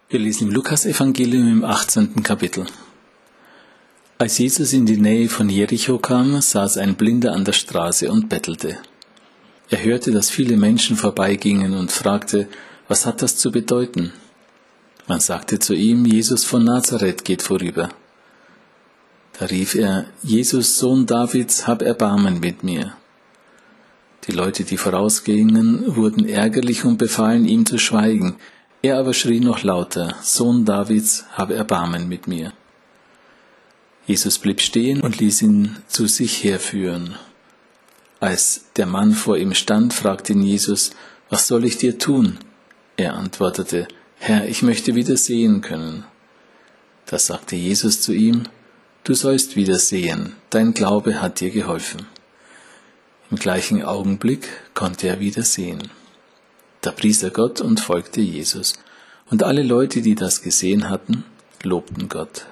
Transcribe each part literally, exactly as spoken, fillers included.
Wir lesen im Lukas-Evangelium im achtzehnten Kapitel. Als Jesus in die Nähe von Jericho kam, saß ein Blinder an der Straße und bettelte. Er hörte, dass viele Menschen vorbeigingen und fragte, was hat das zu bedeuten? Man sagte zu ihm, Jesus von Nazareth geht vorüber. Da rief er, Jesus, Sohn Davids, hab Erbarmen mit mir. Die Leute, die vorausgingen, wurden ärgerlich und befahlen ihm zu schweigen. Er aber schrie noch lauter, Sohn Davids, hab Erbarmen mit mir. Jesus blieb stehen und ließ ihn zu sich herführen. Als der Mann vor ihm stand, fragte ihn Jesus, was soll ich dir tun? Er antwortete, Herr, ich möchte wieder sehen können. Da sagte Jesus zu ihm, du sollst wieder sehen, dein Glaube hat dir geholfen. Im gleichen Augenblick konnte er wieder sehen. Da pries er Gott und folgte Jesus. Und alle Leute, die das gesehen hatten, lobten Gott.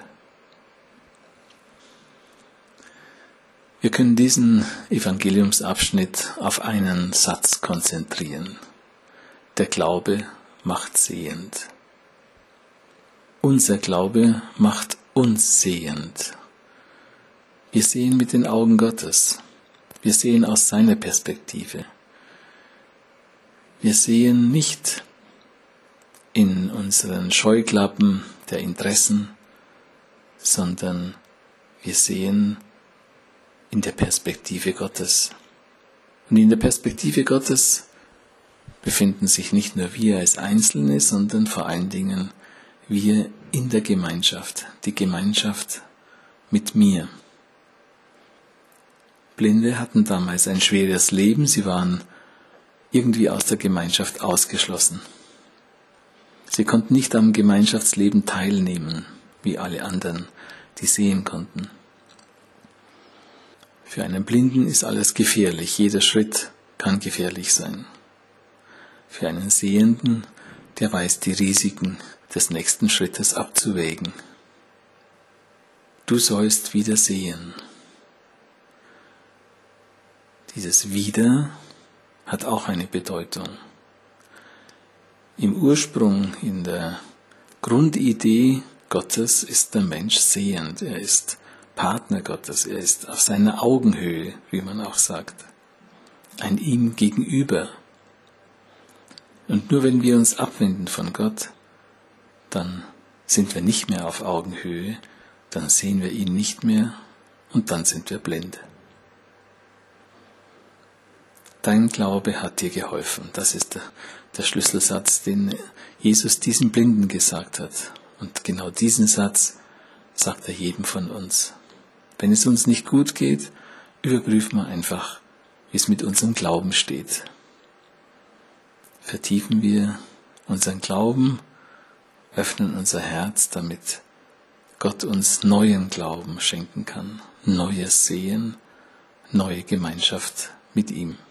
Wir können diesen Evangeliumsabschnitt auf einen Satz konzentrieren. Der Glaube macht sehend. Unser Glaube macht uns sehend. Wir sehen mit den Augen Gottes. Wir sehen aus seiner Perspektive. Wir sehen nicht in unseren Scheuklappen der Interessen, sondern wir sehen in der Perspektive Gottes. Und in der Perspektive Gottes befinden sich nicht nur wir als Einzelne, sondern vor allen Dingen wir in der Gemeinschaft, die Gemeinschaft mit mir. Blinde hatten damals ein schweres Leben, sie waren irgendwie aus der Gemeinschaft ausgeschlossen. Sie konnten nicht am Gemeinschaftsleben teilnehmen, wie alle anderen, die sehen konnten. Für einen Blinden ist alles gefährlich, jeder Schritt kann gefährlich sein. Für einen Sehenden, der weiß die Risiken des nächsten Schrittes abzuwägen. Du sollst wieder sehen. Dieses Wieder hat auch eine Bedeutung. Im Ursprung, in der Grundidee Gottes ist der Mensch sehend. Er ist Partner Gottes. Er ist auf seiner Augenhöhe, wie man auch sagt. Ein ihm gegenüber. Und nur wenn wir uns abwenden von Gott, dann sind wir nicht mehr auf Augenhöhe, dann sehen wir ihn nicht mehr und dann sind wir blind. Dein Glaube hat dir geholfen. Das ist der, der Schlüsselsatz, den Jesus diesem Blinden gesagt hat. Und genau diesen Satz sagt er jedem von uns. Wenn es uns nicht gut geht, überprüfen wir einfach, wie es mit unserem Glauben steht. Vertiefen wir unseren Glauben, öffnen unser Herz, damit Gott uns neuen Glauben schenken kann, neues Sehen, neue Gemeinschaft mit ihm.